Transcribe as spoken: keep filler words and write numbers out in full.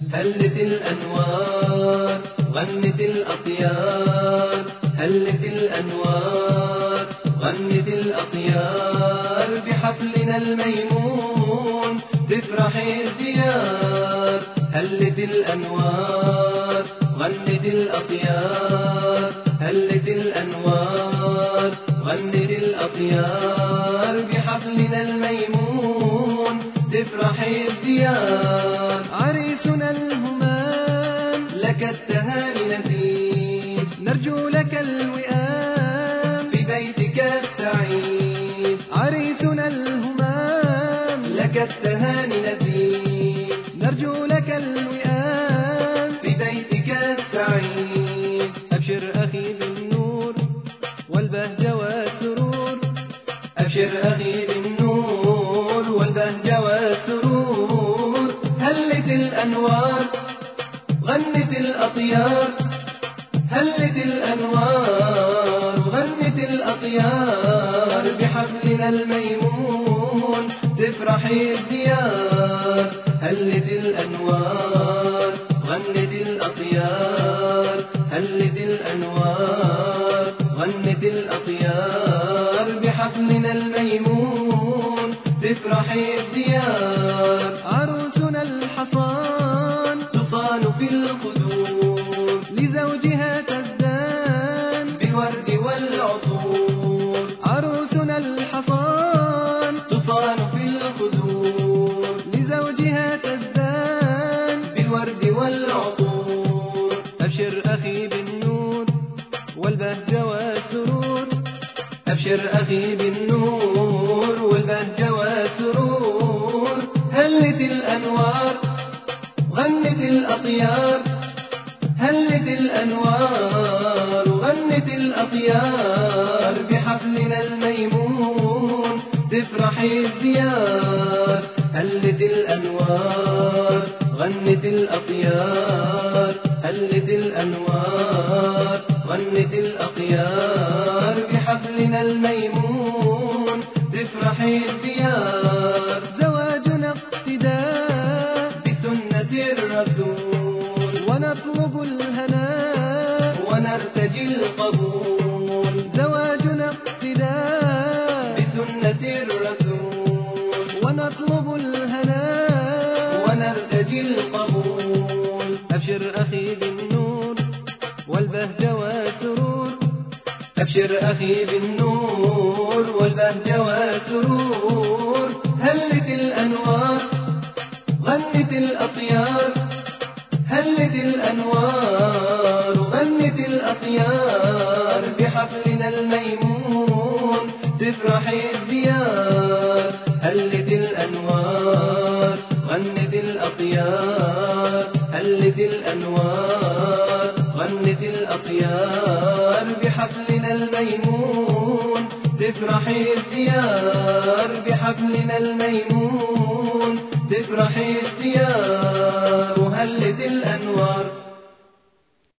هلت الأنوار غنت الأطيار، هلت الأنوار غنت الأطيار، بحفلنا الميمون تفرح الديار. هلت الأنوار غنت الأطيار، هلت الأنوار غنت الأطيار، بحفلنا الميمون تفرح الديار. عريسنا الهمام لك التهاني نزيد، نرجو لك الوئام في بيتك السعيد. عريسنا الهمام لك التهاني نزيد، نرجو لك الوئام في بيتك السعيد. أبشر أخي بالنور والبهجة والسرور، أبشر أخي بالنور والبهجة والسرور. هلت الأنوار غنت الأطيار، هلت الأنوار غنت الأطيار، بحفلنا الميمون تفرح الديار. هلت الأنوار غنت الأطيار، هلت الأنوار غنت الأطيار، بحفلنا الميمون تفرح الديار. عروسنا الحصان تصان في القدور، لزوجها تزدان بالورد والعطور. عروسنا الحصان تصان في القدور، لزوجها تزدان بالورد والعطور. أبشر أخي بالنور والبهجة والسرور، أبشر أخي بالنور والبهجة والسرور. هلت الأنوار غنت الأطيار، هلت الأنوار غنت الأطيار، بحفلنا الميمون تفرح الديار. هلت الأنوار غنت الأطيار، هلت الأنوار غنت الأطيار، بحفلنا الميمون تفرح الديار. زواجنا اقتداء بسنة الرسول، ونطلب الهناء ونرتجي القبول. زواجنا اقتداء بسنة الرسول، ونطلب الهناء ونرتجي القبول. أبشر أخي بالنور والبهجة والسرور، أبشر أخي بالنور والبهجة والسرور. هلت الأنوار غنت الأطيار، هلت الأنوار غنت الأطيار، بحفلنا الميمون تفرح الديار. هلت الأنوار غنت الأطيار، هلت الأنوار غنت الأطيار، بحفلنا الميمون تفرح الديار. بحفلنا الميمون تفرح الديار. وهلت الأنوار